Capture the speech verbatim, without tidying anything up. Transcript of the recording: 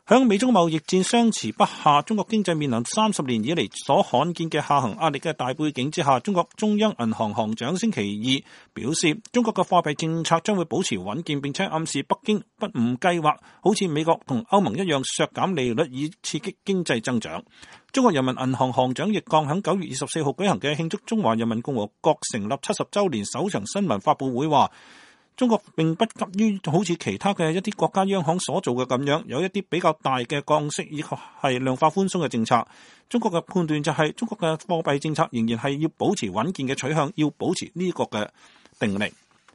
響美中貿易戰相持不下，中國經濟面臨三十年以嚟所罕見嘅下行壓力嘅大背景之下，中國中央銀行行長星期二表示，中國嘅貨幣政策將會保持穩健，並且暗示北京不唔計劃好似美國同歐盟一樣削減利率以刺激經濟增長。中國人民銀行行長易綱喺九月二十四號舉行嘅慶祝中華人民共和國成立七十週年首場新聞發佈會話，中國並不急於好似其他嘅一啲國家央行所做嘅咁樣，有一啲比較大嘅降息以及係量化寬鬆嘅政策。中國嘅判斷就係中國嘅貨幣政策仍然係要保持穩健嘅取向，要保持呢個嘅定力。